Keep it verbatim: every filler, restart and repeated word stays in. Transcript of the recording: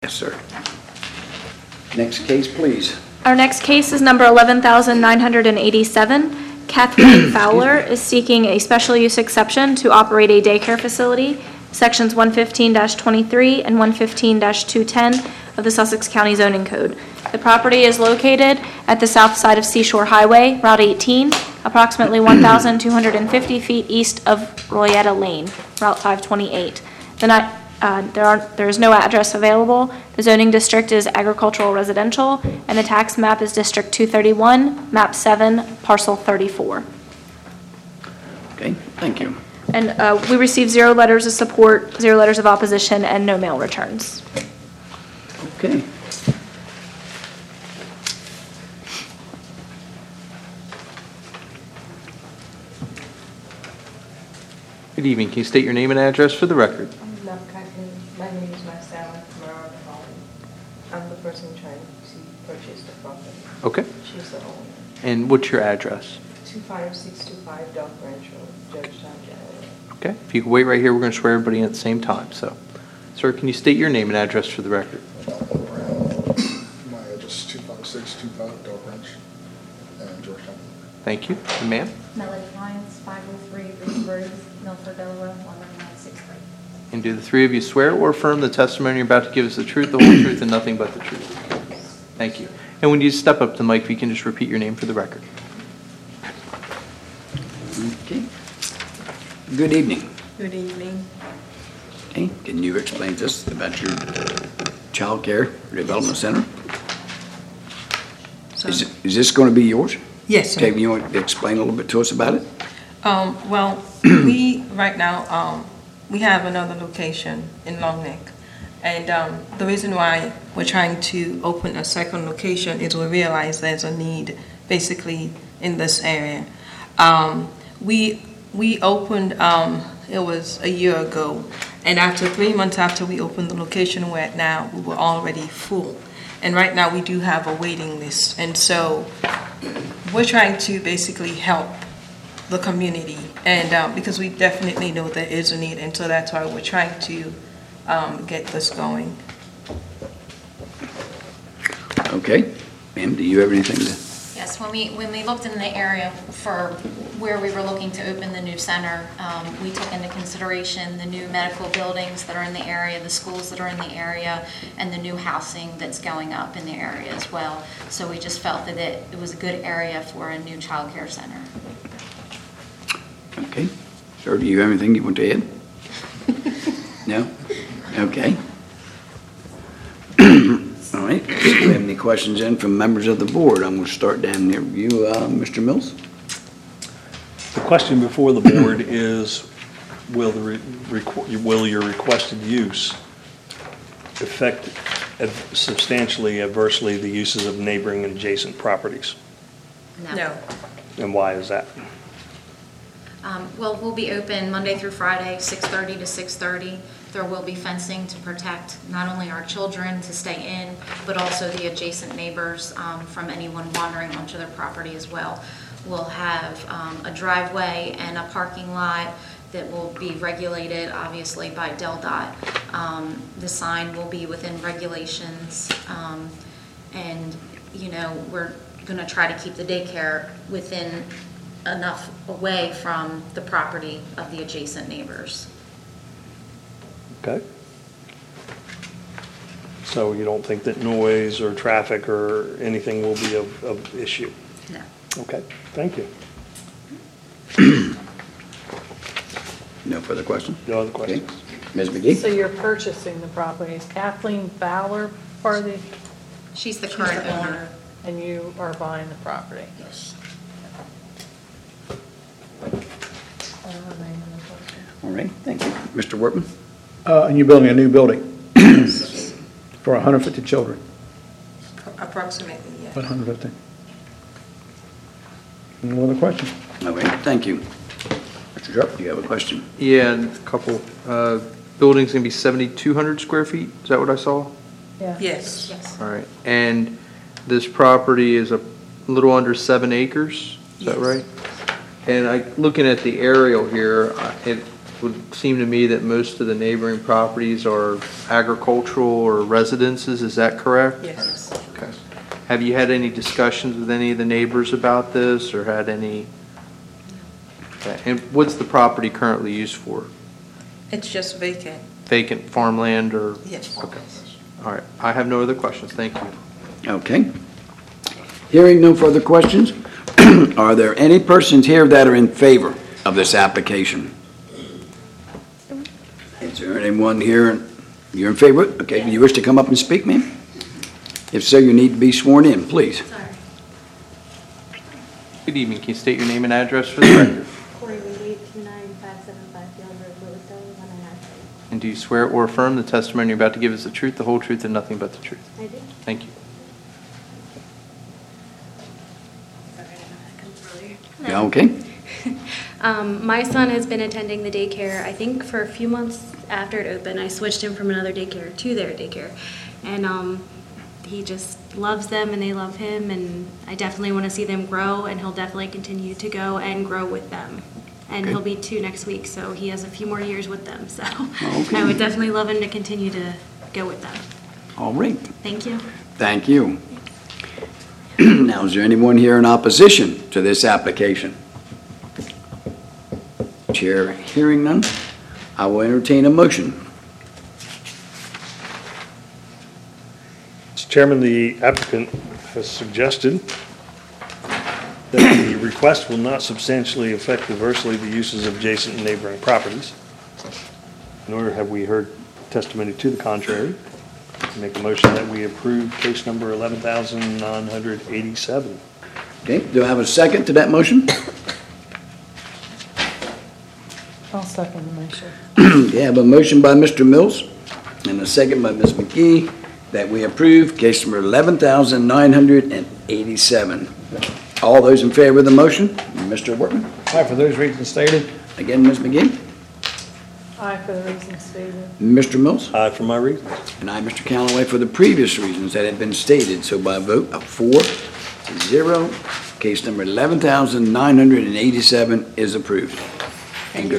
Yes, sir. Next case, please. Our next case is number eleven thousand nine hundred eighty-seven. Kathleen Fowler is seeking a special use exception to operate a daycare facility, sections one fifteen dash twenty-three and one fifteen dash two ten of the Sussex County Zoning Code. The property is located at the south side of Seashore Highway, Route eighteen, approximately one thousand two hundred fifty feet east of Royetta Lane, Route five twenty-eight. The night Uh, there are, there is no address available. The zoning district is agricultural residential, and the tax map is District two thirty-one, Map seven, Parcel thirty-four. Okay, thank you. And uh, we received zero letters of support, zero letters of opposition, and no mail returns. Okay. Good evening. Can you state your name and address for the record? No, my name is Marcella Morales. I'm the person trying to purchase the property. Okay. She's the owner. And what's your address? two five six two five Dock Branch Road, Georgetown, Delaware. Okay. If you can wait right here, we're going to swear everybody in at the same time. So, sir, can you state your name and address for the record? My address is two five six two five Dock Branch in Georgetown. Thank you. And ma'am? Melody Hines, five oh three Green Road, Milford, Delaware, one nine nine six three. And do the three of you swear or affirm the testimony you're about to give us the truth, the whole truth, and nothing but the truth? Thank you. And when you step up to the mic, if you can just repeat your name for the record. Okay. Good evening. Good evening. Okay, can you explain to us about your child care development center? Is, it, is this going to be yours? Yes, sir. Okay, you want to explain a little bit to us about it? Um, well, we, right now, um, we have another location in Long Neck. And um, the reason why we're trying to open a second location is we realize there's a need basically in this area. Um, we we opened, um, it was a year ago, and after three months after we opened the location we're at now, we were already full. And right now we do have a waiting list. And so we're trying to basically help the community, and um, because we definitely know there is a need, and so that's why we're trying to um, get this going. Okay. Ma'am, do you have anything to? Yes, when we, when we looked in the area for where we were looking to open the new center, um, we took into consideration the new medical buildings that are in the area, the schools that are in the area, and the new housing that's going up in the area as well. So we just felt that it, it was a good area for a new child care center. Okay. Sir, do you have anything you want to add? No? Okay. All right. Do you have any questions in from members of the board? I'm going to start down there with you, uh, Mister Mills. The question before the board is, will, the re requ will your requested use affect ad substantially adversely the uses of neighboring and adjacent properties? No. No. And why is that? Um, well, we'll be open Monday through Friday, six thirty to six thirty. There will be fencing to protect not only our children to stay in, but also the adjacent neighbors um, from anyone wandering onto their property as well. We'll have um, a driveway and a parking lot that will be regulated, obviously, by Del Dot. Um, the sign will be within regulations, um, and, you know, we're going to try to keep the daycare within enough away from the property of the adjacent neighbors. Okay. So you don't think that noise or traffic or anything will be of, of issue? No. Okay, thank you. No further questions? No other questions? Okay. Miz McGee? So you're purchasing the property. Is Kathleen Fowler part of the, She's the she's current the owner. and you are buying the property? Yes. All right, thank you. Mister Workman? Uh, and you're building a new building for one hundred fifty children. Approximately, yeah. one hundred fifty. No other questions? All right, thank you. Mister Sharp, do you have a question? Yeah, and a couple. Uh, building's going to be seventy-two hundred square feet. Is that what I saw? Yeah. Yes. Yes. All right. And this property is a little under seven acres. Is that Yes. right? And I, looking at the aerial here, uh, it would seem to me that most of the neighboring properties are agricultural or residences, is that correct? Yes. Okay. Have you had any discussions with any of the neighbors about this, or had any? Okay. And what's the property currently used for? It's just vacant. Vacant farmland or? Yes. Okay. All right. I have no other questions. Thank you. Okay. Hearing no further questions, are there any persons here that are in favor of this application? Is there anyone here, you're in favor? Okay, do you wish to come up and speak, ma'am? If so, you need to be sworn in, please. Sorry. Good evening. Can you state your name and address for the record? Corey Reedy, two nine five seven five Field Road, Lewiston, one nine nine three. And do you swear or affirm the testimony you're about to give is the truth, the whole truth, and nothing but the truth? I do. Thank you. Sorry, I didn't know that comes earlier. Yeah, okay? Um, my son has been attending the daycare, I think, for a few months after it opened. I switched him from another daycare to their daycare. And um, he just loves them and they love him. And I definitely want to see them grow, and he'll definitely continue to go and grow with them. And Okay. he'll be two next week, so he has a few more years with them. So Okay. I would definitely love him to continue to go with them. All right, Thank you. thank you. Now, is there anyone here in opposition to this application? Chair hearing none, I will entertain a motion. Mister Chairman, the applicant has suggested that the request will not substantially affect adversely the uses of adjacent and neighboring properties, nor have we heard testimony to the contrary. Make a motion that we approve case number eleven thousand nine hundred eighty-seven. Okay, do I have a second to that motion? I'll second the motion. Okay, I have a motion by Mister Mills and a second by Miz McGee that we approve case number eleven thousand nine hundred eighty-seven. All those in favor of the motion? Mister Workman? Aye, for those reasons stated. Again, Miz McGee? Aye, for the reasons stated. Mister Mills? Aye, for my reasons. And I, Mister Callaway, for the previous reasons that had been stated. So by a vote of four to zero, case number eleven thousand nine hundred eighty-seven is approved. And good.